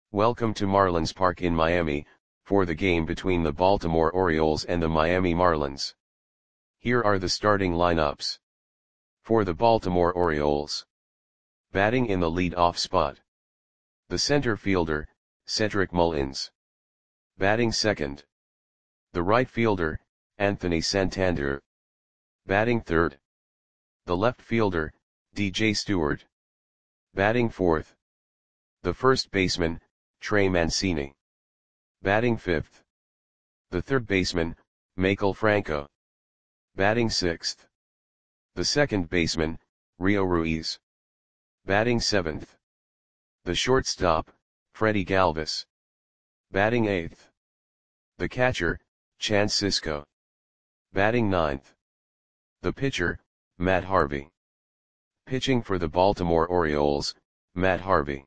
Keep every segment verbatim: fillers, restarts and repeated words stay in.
Welcome to Marlins Park in Miami, for the game between the Baltimore Orioles and the Miami Marlins. Here are the starting lineups. For the Baltimore Orioles. Batting in the lead-off spot. The center fielder, Cedric Mullins. Batting second. The right fielder, Anthony Santander. Batting third. The left fielder, D J Stewart. Batting fourth. The first baseman, Trey Mancini. Batting fifth. The third baseman, Maikel Franco. Batting sixth. The second baseman, Rio Ruiz. Batting seventh. The shortstop, Freddie Galvis. Batting eighth. The catcher, Chance Sisco. Batting ninth. The pitcher, Matt Harvey. Pitching for the Baltimore Orioles, Matt Harvey.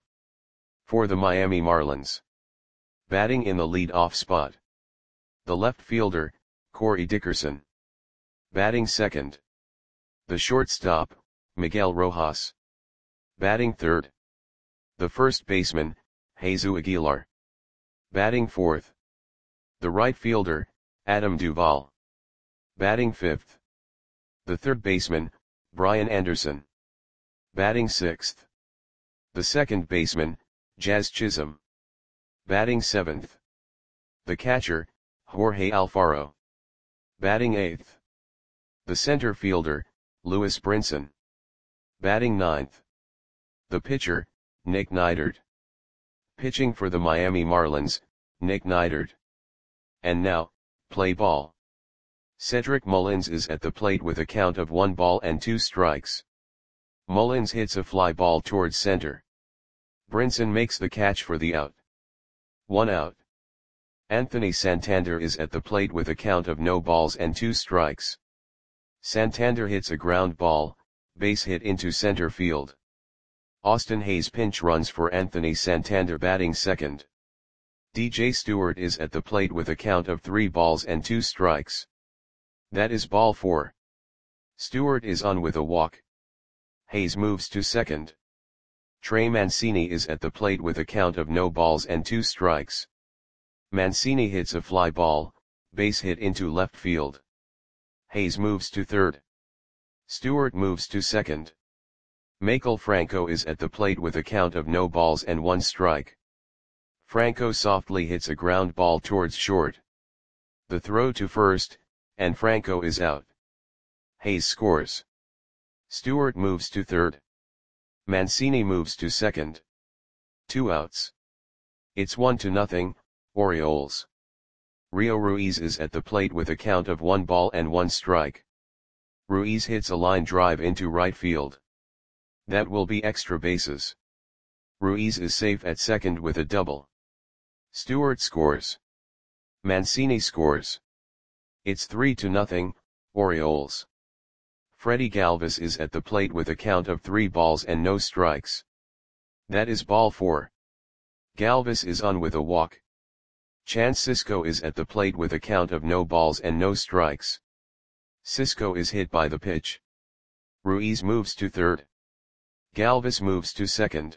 For the Miami Marlins. Batting in the lead-off spot. The left fielder, Corey Dickerson. Batting second. The shortstop, Miguel Rojas. Batting third. The first baseman, Jesus Aguilar. Batting fourth. The right fielder, Adam Duvall. Batting fifth. The third baseman, Brian Anderson. Batting sixth. The second baseman, Jazz Chisholm. Batting seventh. The catcher, Jorge Alfaro. Batting eighth. The center fielder, Lewis Brinson. Batting ninth. The pitcher, Nick Neidert. Pitching for the Miami Marlins, Nick Neidert. And now, play ball. Cedric Mullins is at the plate with a count of one ball and two strikes. Mullins hits a fly ball towards center. Brinson makes the catch for the out. One out. Anthony Santander is at the plate with a count of no balls and two strikes. Santander hits a ground ball, base hit into center field. Austin Hays pinch runs for Anthony Santander batting second. D J Stewart is at the plate with a count of three balls and two strikes. That is ball four. Stewart is on with a walk. Hays moves to second. Trey Mancini is at the plate with a count of no balls and two strikes. Mancini hits a fly ball, base hit into left field. Hays moves to third. Stewart moves to second. Maikel Franco is at the plate with a count of no balls and one strike. Franco softly hits a ground ball towards short. The throw to first, and Franco is out. Hays scores. Stewart moves to third. Mancini moves to second. Two outs. It's one to nothing, Orioles. Rio Ruiz is at the plate with a count of one ball and one strike. Ruiz hits a line drive into right field. That will be extra bases. Ruiz is safe at second with a double. Stewart scores. Mancini scores. It's three to nothing, Orioles. Freddie Galvis is at the plate with a count of three balls and no strikes. That is ball four. Galvis is on with a walk. Chance Sisco is at the plate with a count of no balls and no strikes. Sisco is hit by the pitch. Ruiz moves to third. Galvis moves to second.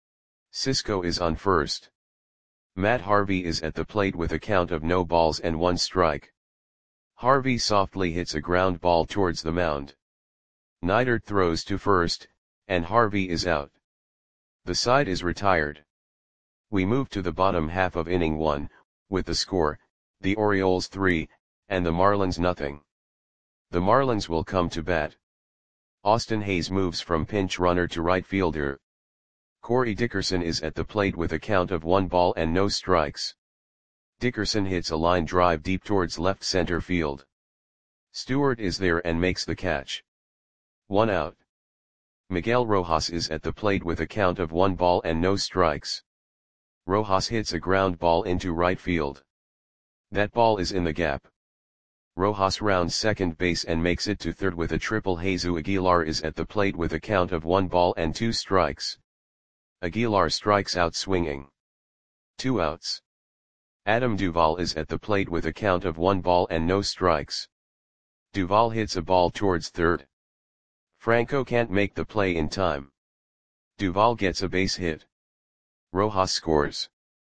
Sisco is on first. Matt Harvey is at the plate with a count of no balls and one strike. Harvey softly hits a ground ball towards the mound. Neidert throws to first, and Harvey is out. The side is retired. We move to the bottom half of inning one, with the score, the Orioles three, and the Marlins nothing. The Marlins will come to bat. Austin Hays moves from pinch runner to right fielder. Corey Dickerson is at the plate with a count of one ball and no strikes. Dickerson hits a line drive deep towards left center field. Stewart is there and makes the catch. One out. Miguel Rojas is at the plate with a count of one ball and no strikes. Rojas hits a ground ball into right field. That ball is in the gap. Rojas rounds second base and makes it to third with a triple. Jesus Aguilar is at the plate with a count of one ball and two strikes. Aguilar strikes out swinging. Two outs. Adam Duvall is at the plate with a count of one ball and no strikes. Duvall hits a ball towards third. Franco can't make the play in time. Duvall gets a base hit. Rojas scores.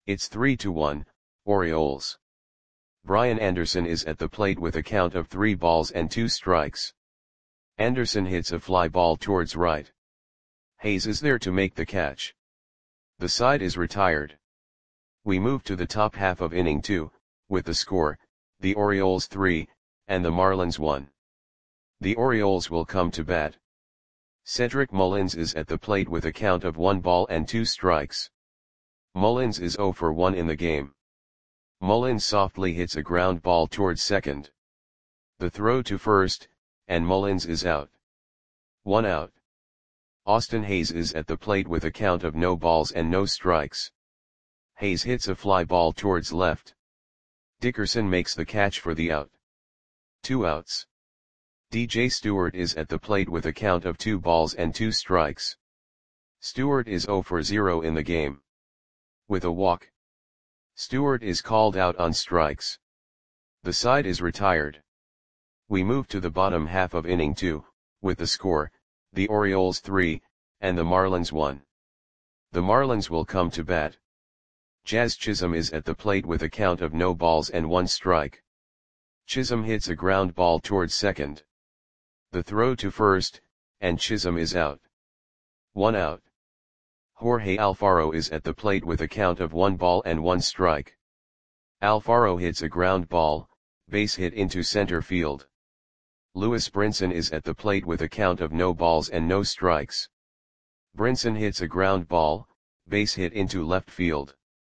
It's three to one, Orioles. Brian Anderson is at the plate with a count of three balls and two strikes. Anderson hits a fly ball towards right. Hayes is there to make the catch. The side is retired. We move to the top half of inning two, with the score, the Orioles three, and the Marlins one. The Orioles will come to bat. Cedric Mullins is at the plate with a count of one ball and two strikes. Mullins is zero for one in the game. Mullins softly hits a ground ball towards second. The throw to first, and Mullins is out. One out. Austin Hayes is at the plate with a count of no balls and no strikes. Hayes hits a fly ball towards left. Dickerson makes the catch for the out. Two outs. D J Stewart is at the plate with a count of two balls and two strikes. Stewart is zero for zero in the game. With a walk, Stewart is called out on strikes. The side is retired. We move to the bottom half of inning two, with the score, the Orioles three, and the Marlins one. The Marlins will come to bat. Jazz Chisholm is at the plate with a count of no balls and one strike. Chisholm hits a ground ball towards second. The throw to first, and Chisholm is out. One out. Jorge Alfaro is at the plate with a count of one ball and one strike. Alfaro hits a ground ball, base hit into center field. Lewis Brinson is at the plate with a count of no balls and no strikes. Brinson hits a ground ball, base hit into left field.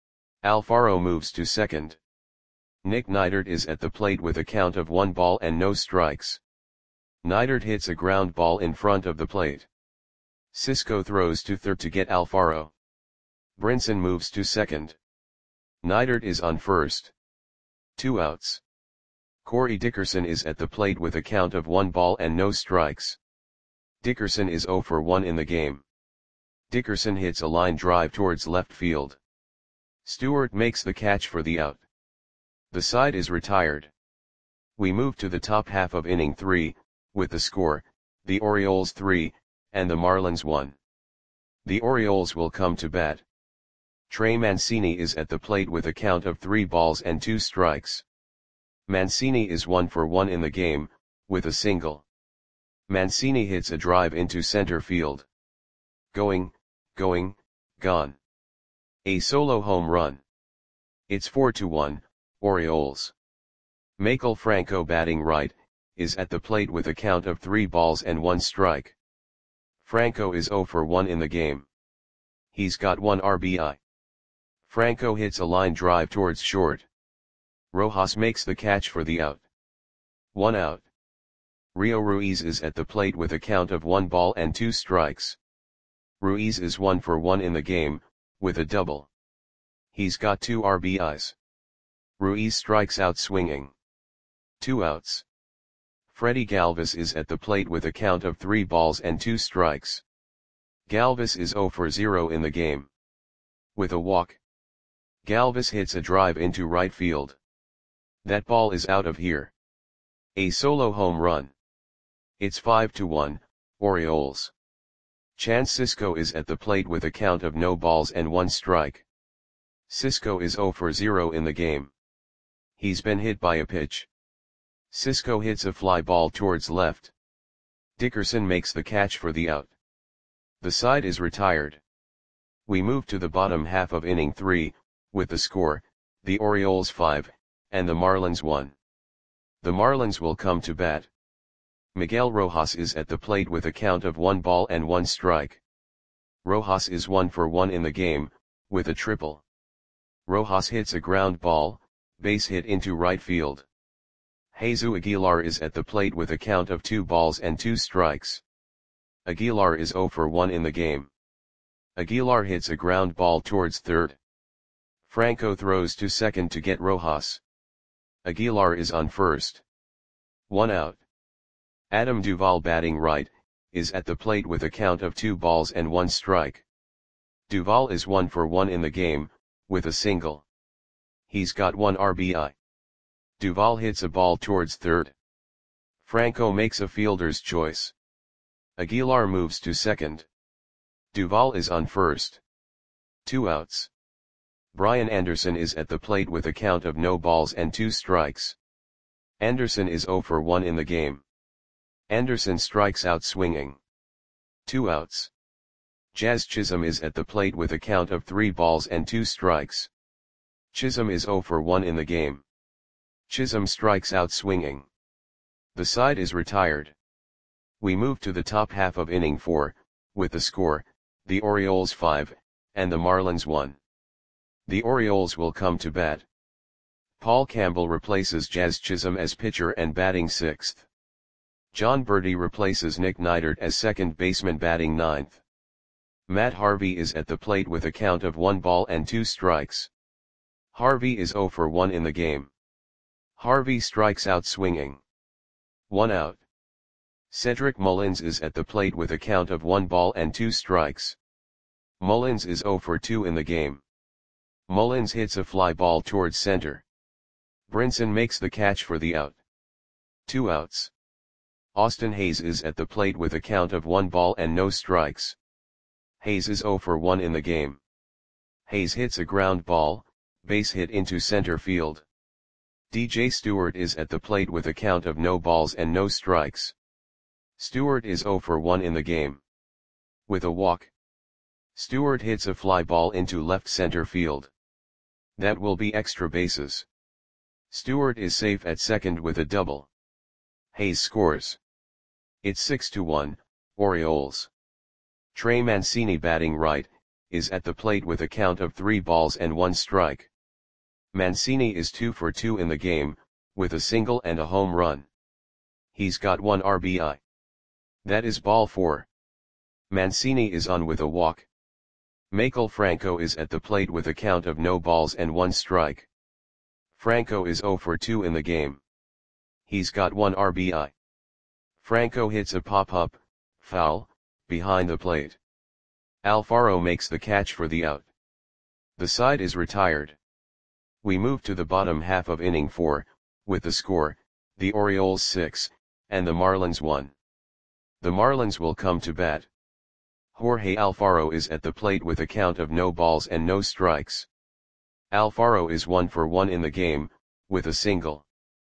Alfaro moves to second. Nick Neidert is at the plate with a count of one ball and no strikes. Neidert hits a ground ball in front of the plate. Cisco throws to third to get Alfaro. Brinson moves to second. Neidert is on first. Two outs. Corey Dickerson is at the plate with a count of one ball and no strikes. Dickerson is zero for one in the game. Dickerson hits a line drive towards left field. Stewart makes the catch for the out. The side is retired. We move to the top half of inning three, with the score, the Orioles three, and the Marlins one. The Orioles will come to bat. Trey Mancini is at the plate with a count of three balls and two strikes. Mancini is one for one in the game, with a single. Mancini hits a drive into center field. Going, going, gone. A solo home run. It's four to one, Orioles. Maikel Franco batting right, is at the plate with a count of three balls and one strike. Franco is zero for one in the game. He's got one R B I. Franco hits a line drive towards short. Rojas makes the catch for the out. One out. Rio Ruiz is at the plate with a count of one ball and two strikes. Ruiz is one for one in the game, with a double. He's got two R B Is. Ruiz strikes out swinging. Two outs. Freddie Galvis is at the plate with a count of three balls and two strikes. Galvis is zero for zero in the game. With a walk, Galvis hits a drive into right field. That ball is out of here. A solo home run. It's five to one, Orioles. Chance Cisco is at the plate with a count of no balls and one strike. Cisco is zero for zero in the game. He's been hit by a pitch. Cisco hits a fly ball towards left. Dickerson makes the catch for the out. The side is retired. We move to the bottom half of inning three, with the score, the Orioles five, and the Marlins one. The Marlins will come to bat. Miguel Rojas is at the plate with a count of one ball and one strike. Rojas is one for one in the game, with a triple. Rojas hits a ground ball, base hit into right field. Jesus Aguilar is at the plate with a count of two balls and two strikes. Aguilar is zero for one in the game. Aguilar hits a ground ball towards third. Franco throws to second to get Rojas. Aguilar is on first. One out. Adam Duvall batting right, is at the plate with a count of two balls and one strike. Duvall is one for one in the game, with a single. He's got one R B I. Duvall hits a ball towards third. Franco makes a fielder's choice. Aguilar moves to second. Duvall is on first. Two outs. Brian Anderson is at the plate with a count of no balls and two strikes. Anderson is zero for one in the game. Anderson strikes out swinging. Two outs. Jazz Chisholm is at the plate with a count of three balls and two strikes. Chisholm is zero for one in the game. Chisholm strikes out swinging. The side is retired. We move to the top half of inning four, with the score, the Orioles five, and the Marlins one. The Orioles will come to bat. Paul Campbell replaces Jazz Chisholm as pitcher and batting sixth. John Berti replaces Nick Neidert as second baseman batting ninth. Matt Harvey is at the plate with a count of one ball and two strikes. Harvey is zero for one in the game. Harvey strikes out swinging. One out. Cedric Mullins is at the plate with a count of one ball and two strikes. Mullins is zero for two in the game. Mullins hits a fly ball towards center. Brinson makes the catch for the out. Two outs. Austin Hayes is at the plate with a count of one ball and no strikes. Hayes is zero for one in the game. Hayes hits a ground ball, base hit into center field. D J Stewart is at the plate with a count of no balls and no strikes. Stewart is zero for one in the game. With a walk. Stewart hits a fly ball into left center field. That will be extra bases. Stewart is safe at second with a double. Hayes scores. It's six to one, Orioles. Trey Mancini batting right, is at the plate with a count of three balls and one strike. Mancini is two for two in the game, with a single and a home run. He's got one R B I. That is ball four. Mancini is on with a walk. Maikel Franco is at the plate with a count of no balls and one strike. Franco is zero for two in the game. He's got one R B I. Franco hits a pop-up, foul, behind the plate. Alfaro makes the catch for the out. The side is retired. We move to the bottom half of inning four, with the score, the Orioles six, and the Marlins one. The Marlins will come to bat. Jorge Alfaro is at the plate with a count of no balls and no strikes. Alfaro is one for one in the game, with a single.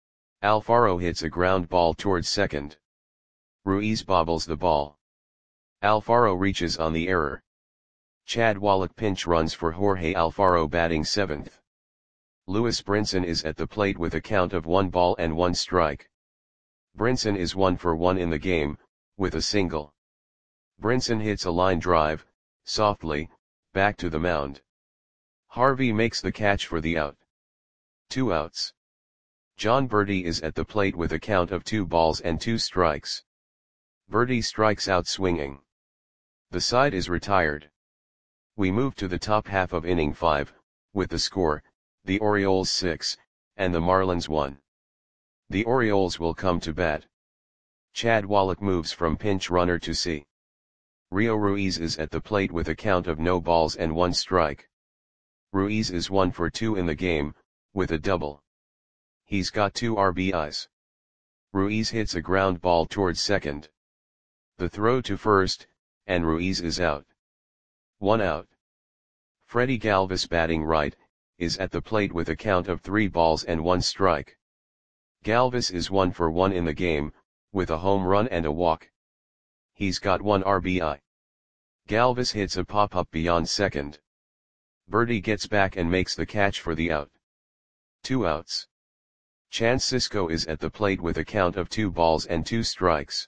Alfaro hits a ground ball towards second. Ruiz bobbles the ball. Alfaro reaches on the error. Chad Wallach pinch runs for Jorge Alfaro batting seventh. Lewis Brinson is at the plate with a count of one ball and one strike. Brinson is one for one in the game, with a single. Brinson hits a line drive, softly, back to the mound. Harvey makes the catch for the out. Two outs. John Berti is at the plate with a count of two balls and two strikes. Berti strikes out swinging. The side is retired. We move to the top half of inning five, with the score, the Orioles six, and the Marlins one. The Orioles will come to bat. Chad Wallach moves from pinch runner to C. Rio Ruiz is at the plate with a count of no balls and one strike. Ruiz is one for two in the game, with a double. He's got two R B Is. Ruiz hits a ground ball towards second. The throw to first, and Ruiz is out. One out. Freddie Galvis batting right, is at the plate with a count of three balls and one strike. Galvis is one for one in the game, with a home run and a walk. He's got one R B I. Galvis hits a pop-up beyond second. Berti gets back and makes the catch for the out. Two outs. Chance Sisco is at the plate with a count of two balls and two strikes.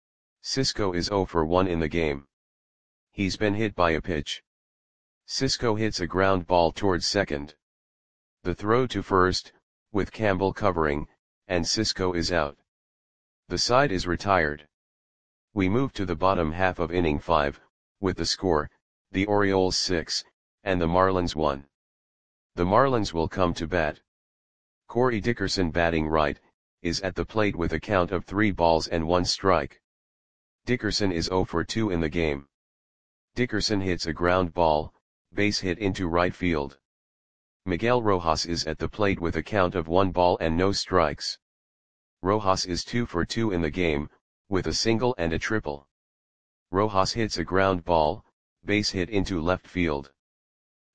Sisco is zero for one in the game. He's been hit by a pitch. Sisco hits a ground ball towards second. The throw to first, with Campbell covering, and Sisco is out. The side is retired. We move to the bottom half of inning five, with the score, the Orioles six, and the Marlins one. The Marlins will come to bat. Corey Dickerson batting right, is at the plate with a count of three balls and one strike. Dickerson is zero for two in the game. Dickerson hits a ground ball, base hit into right field. Miguel Rojas is at the plate with a count of one ball and no strikes. Rojas is two for two in the game, with a single and a triple. Rojas hits a ground ball, base hit into left field.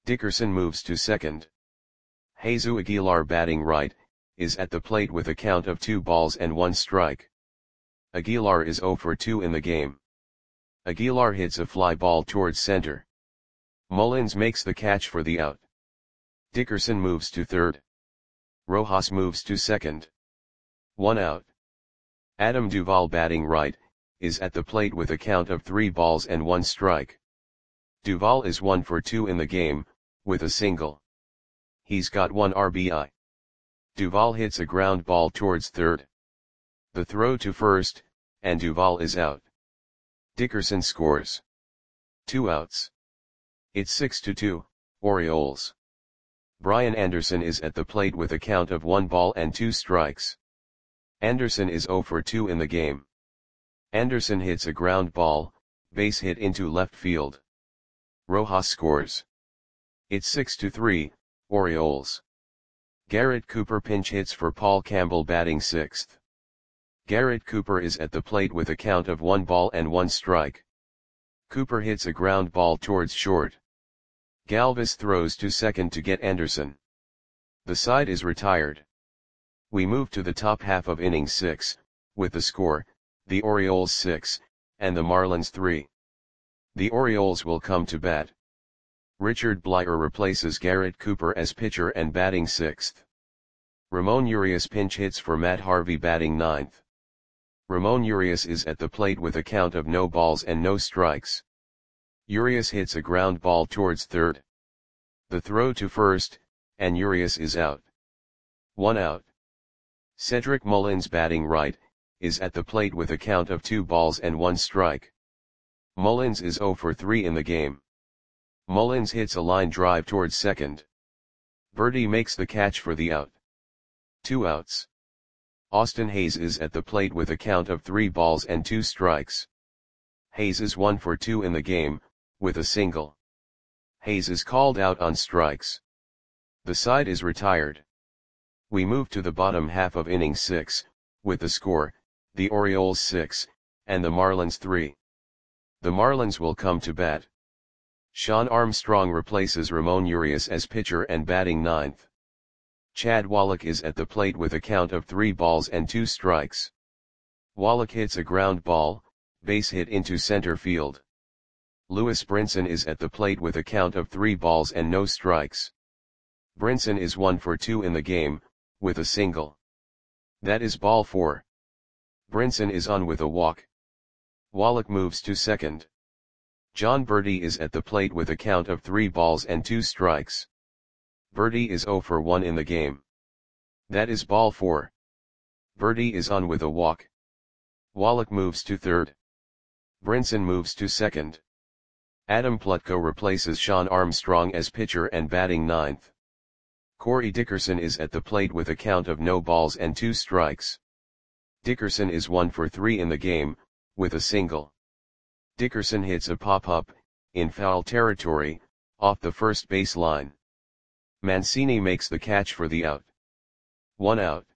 Dickerson moves to second. Jesus Aguilar batting right, is at the plate with a count of two balls and one strike. Aguilar is zero for two in the game. Aguilar hits a fly ball towards center. Mullins makes the catch for the out. Dickerson moves to third. Rojas moves to second. One out. Adam Duvall batting right, is at the plate with a count of three balls and one strike. Duvall is one for two in the game, with a single. He's got one R B I. Duvall hits a ground ball towards third. The throw to first, and Duvall is out. Dickerson scores. Two outs. It's six to two, Orioles. Brian Anderson is at the plate with a count of one ball and two strikes. Anderson is zero for two in the game. Anderson hits a ground ball, base hit into left field. Rojas scores. It's six to three, Orioles. Garrett Cooper pinch hits for Paul Campbell batting sixth. Garrett Cooper is at the plate with a count of one ball and one strike. Cooper hits a ground ball towards short. Galvis throws to second to get Anderson. The side is retired. We move to the top half of inning six, with the score, the Orioles six, and the Marlins three. The Orioles will come to bat. Richard Bleier replaces Garrett Cooper as pitcher and batting sixth. Ramon Urias pinch hits for Matt Harvey batting ninth. Ramon Urias is at the plate with a count of no balls and no strikes. Urias hits a ground ball towards third. The throw to first, and Urias is out. One out. Cedric Mullins batting right, is at the plate with a count of two balls and one strike. Mullins is zero for three in the game. Mullins hits a line drive towards second. Berti makes the catch for the out. Two outs. Austin Hayes is at the plate with a count of three balls and two strikes. Hayes is one for two in the game, with a single. Hayes is called out on strikes. The side is retired. We move to the bottom half of inning six, with the score, the Orioles six, and the Marlins three. The Marlins will come to bat. Sean Armstrong replaces Ramon Urias as pitcher and batting ninth. Chad Wallach is at the plate with a count of three balls and two strikes. Wallach hits a ground ball, base hit into center field. Lewis Brinson is at the plate with a count of three balls and no strikes. Brinson is one for two in the game, with a single. That is ball four. Brinson is on with a walk. Wallach moves to second. John Berti is at the plate with a count of three balls and two strikes. Berti is zero for one in the game. That is ball four. Berti is on with a walk. Wallach moves to third. Brinson moves to second. Adam Plutko replaces Sean Armstrong as pitcher and batting ninth. Corey Dickerson is at the plate with a count of no balls and two strikes. Dickerson is one for three in the game, with a single. Dickerson hits a pop-up, in foul territory, off the first base line. Mancini makes the catch for the out. One out.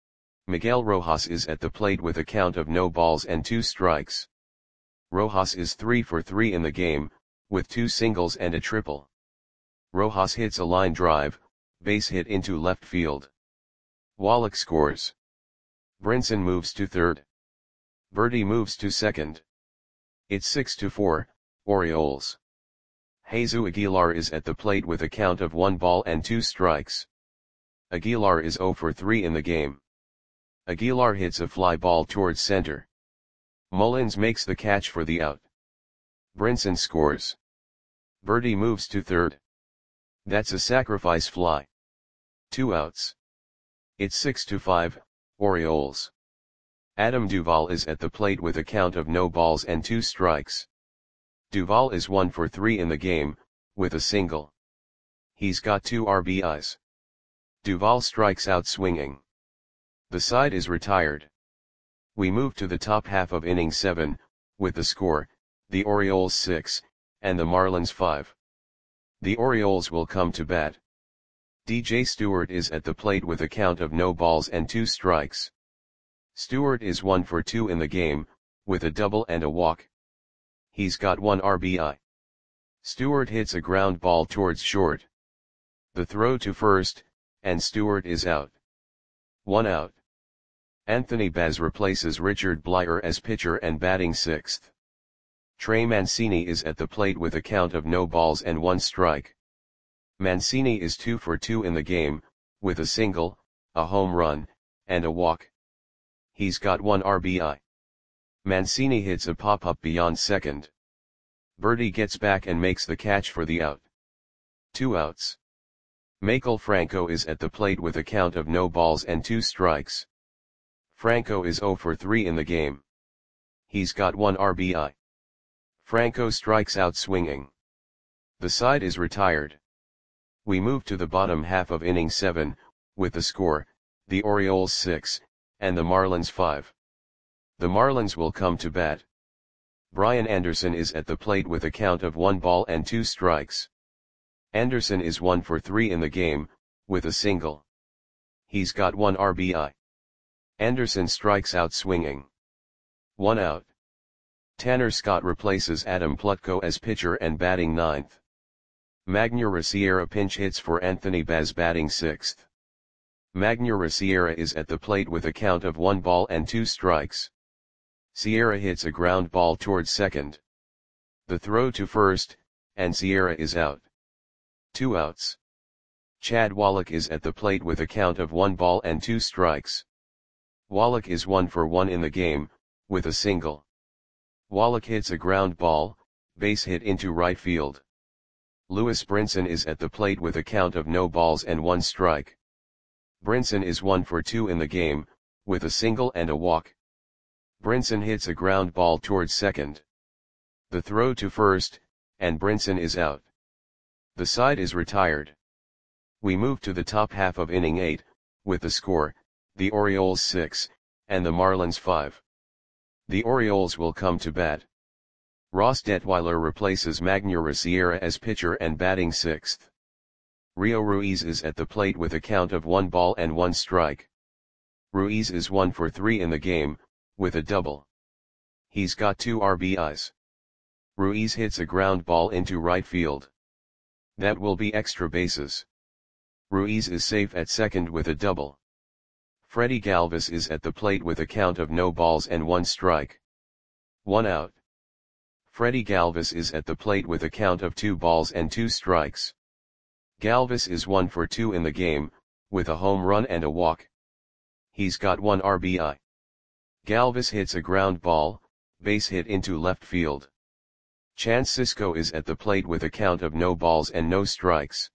Miguel Rojas is at the plate with a count of no balls and two strikes. Rojas is three for three in the game, with two singles and a triple. Rojas hits a line drive, base hit into left field. Wallach scores. Brinson moves to third. Berti moves to second. It's six to four, Orioles. Jesus Aguilar is at the plate with a count of one ball and two strikes. Aguilar is zero for three in the game. Aguilar hits a fly ball towards center. Mullins makes the catch for the out. Brinson scores. Berti moves to third. That's a sacrifice fly. Two outs. It's six to five, Orioles. Adam Duvall is at the plate with a count of no balls and two strikes. Duvall is one for three in the game, with a single. He's got two R B Is. Duvall strikes out swinging. The side is retired. We move to the top half of inning seven, with the score, the Orioles six, and the Marlins five. The Orioles will come to bat. D J Stewart is at the plate with a count of no balls and two strikes. Stewart is one for two in the game, with a double and a walk. He's got one R B I. Stewart hits a ground ball towards short. The throw to first, and Stewart is out. One out. Anthony Baz replaces Richard Blyer as pitcher and batting sixth. Trey Mancini is at the plate with a count of no balls and one strike. Mancini is two for two in the game, with a single, a home run, and a walk. He's got one R B I. Mancini hits a pop-up beyond second. Berti gets back and makes the catch for the out. Two outs. Maikel Franco is at the plate with a count of no balls and two strikes. Franco is zero for three in the game. He's got one R B I. Franco strikes out swinging. The side is retired. We move to the bottom half of inning seven, with the score, the Orioles six, and the Marlins five. The Marlins will come to bat. Brian Anderson is at the plate with a count of one ball and two strikes. Anderson is one for three in the game, with a single. He's got one R B I. Anderson strikes out swinging. One out. Tanner Scott replaces Adam Plutko as pitcher and batting ninth. Magneuris Sierra pinch hits for Anthony Baz batting sixth. Magneuris Sierra is at the plate with a count of one ball and two strikes. Sierra hits a ground ball towards second. The throw to first, and Sierra is out. Two outs. Chad Wallach is at the plate with a count of one ball and two strikes. Wallach is one for one in the game, with a single. Wallach hits a ground ball, base hit into right field. Lewis Brinson is at the plate with a count of no balls and one strike. Brinson is one for two in the game, with a single and a walk. Brinson hits a ground ball towards second. The throw to first, and Brinson is out. The side is retired. We move to the top half of inning eight, with the score, the Orioles six, and the Marlins five. The Orioles will come to bat. Ross Detweiler replaces Magneuris Sierra as pitcher and batting sixth. Rio Ruiz is at the plate with a count of one ball and one strike. Ruiz is one for three in the game, with a double. He's got two R B Is. Ruiz hits a ground ball into right field. That will be extra bases. Ruiz is safe at second with a double. Freddie Galvis is at the plate with a count of no balls and one strike. One out. Freddie Galvis is at the plate with a count of two balls and two strikes. Galvis is one for two in the game, with a home run and a walk. He's got one R B I. Galvis hits a ground ball, base hit into left field. Chance Sisco is at the plate with a count of no balls and no strikes.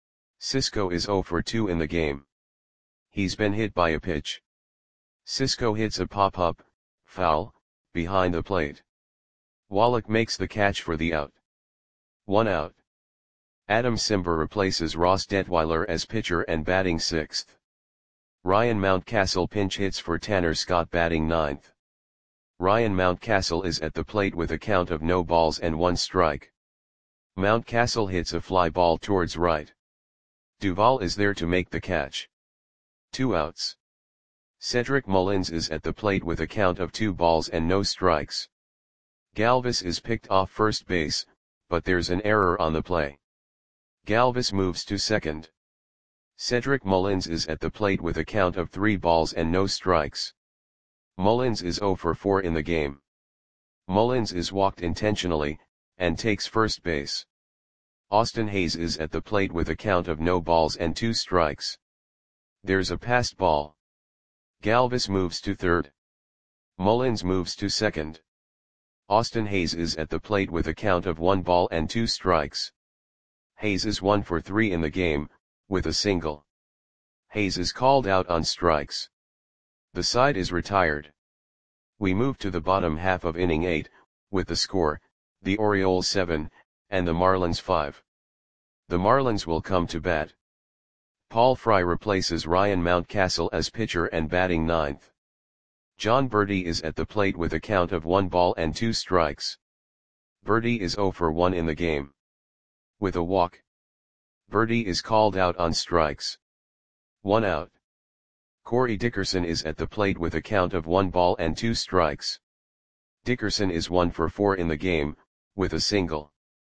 Sisco is zero for two in the game. He's been hit by a pitch. Sisco hits a pop-up, foul, behind the plate. Wallach makes the catch for the out. One out. Adam Simber replaces Ross Detweiler as pitcher and batting sixth. Ryan Mountcastle pinch hits for Tanner Scott batting ninth. Ryan Mountcastle is at the plate with a count of no balls and one strike. Mountcastle hits a fly ball towards right. Duvall is there to make the catch. Two outs. Cedric Mullins is at the plate with a count of two balls and no strikes. Galvis is picked off first base, but there's an error on the play. Galvis moves to second. Cedric Mullins is at the plate with a count of three balls and no strikes. Mullins is zero for four in the game. Mullins is walked intentionally, and takes first base. Austin Hayes is at the plate with a count of no balls and two strikes. There's a passed ball. Galvis moves to third. Mullins moves to second. Austin Hayes is at the plate with a count of one ball and two strikes. Hayes is one for three in the game, with a single. Hayes is called out on strikes. The side is retired. We move to the bottom half of inning eight, with the score, the Orioles seven, and the Marlins five. The Marlins will come to bat. Paul Fry replaces Ryan Mountcastle as pitcher and batting ninth. John Berti is at the plate with a count of one ball and two strikes. Berti is zero for one in the game. With a walk. Berti is called out on strikes. One out. Corey Dickerson is at the plate with a count of one ball and two strikes. Dickerson is one for four in the game, with a single.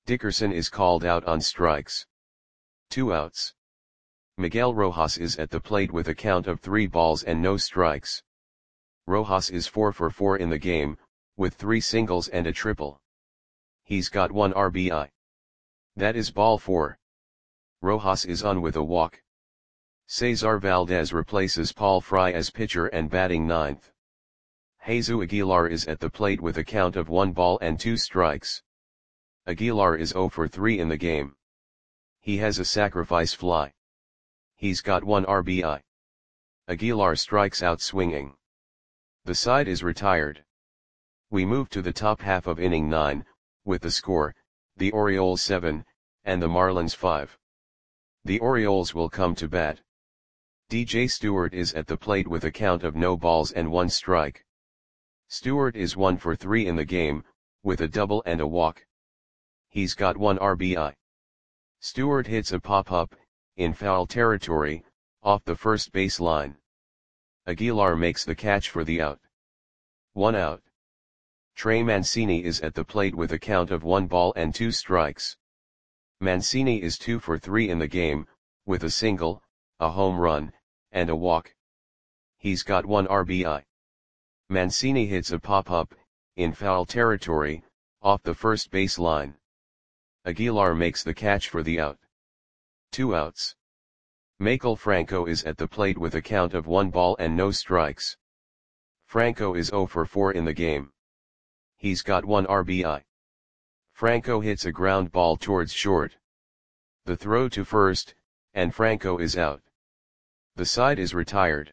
Dickerson is called out on strikes. Two outs. Miguel Rojas is at the plate with a count of three balls and no strikes. Rojas is four for four in the game, with three singles and a triple. He's got one R B I. That is ball four. Rojas is on with a walk. Cesar Valdez replaces Paul Fry as pitcher and batting ninth. Jesus Aguilar is at the plate with a count of one ball and two strikes. Aguilar is zero for three in the game. He has a sacrifice fly. He's got one R B I. Aguilar strikes out swinging. The side is retired. We move to the top half of inning nine, with the score, the Orioles seven, and the Marlins five. The Orioles will come to bat. D J Stewart is at the plate with a count of no balls and one strike. Stewart is one for three in the game, with a double and a walk. He's got one R B I. Stewart hits a pop-up, in foul territory, off the first base line. Aguilar makes the catch for the out. One out. Trey Mancini is at the plate with a count of one ball and two strikes. Mancini is two for three in the game, with a single, a home run, and a walk. He's got one R B I. Mancini hits a pop-up, in foul territory, off the first base line. Aguilar makes the catch for the out. Two outs. Maikel Franco is at the plate with a count of one ball and no strikes. Franco is zero for four in the game. He's got one R B I. Franco hits a ground ball towards short. The throw to first, and Franco is out. The side is retired.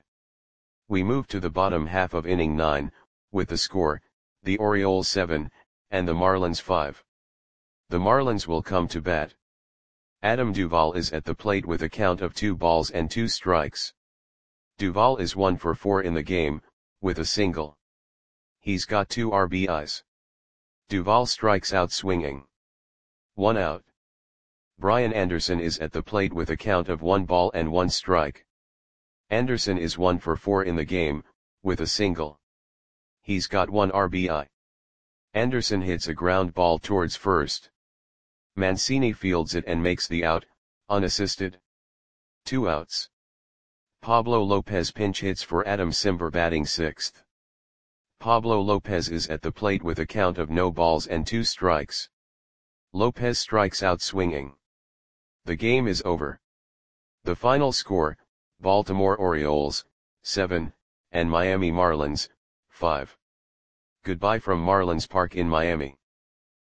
We move to the bottom half of inning nine, with the score, the Orioles seven, and the Marlins five. The Marlins will come to bat. Adam Duvall is at the plate with a count of two balls and two strikes. Duvall is one for four in the game, with a single. He's got two R B Is. Duvall strikes out swinging. One out. Brian Anderson is at the plate with a count of one ball and one strike. Anderson is one for four in the game, with a single. He's got one R B I. Anderson hits a ground ball towards first. Mancini fields it and makes the out, unassisted. Two outs. Pablo Lopez pinch hits for Adam Cimber batting sixth. Pablo Lopez is at the plate with a count of no balls and two strikes. Lopez strikes out swinging. The game is over. The final score, Baltimore Orioles, seven, and Miami Marlins, five. Goodbye from Marlins Park in Miami.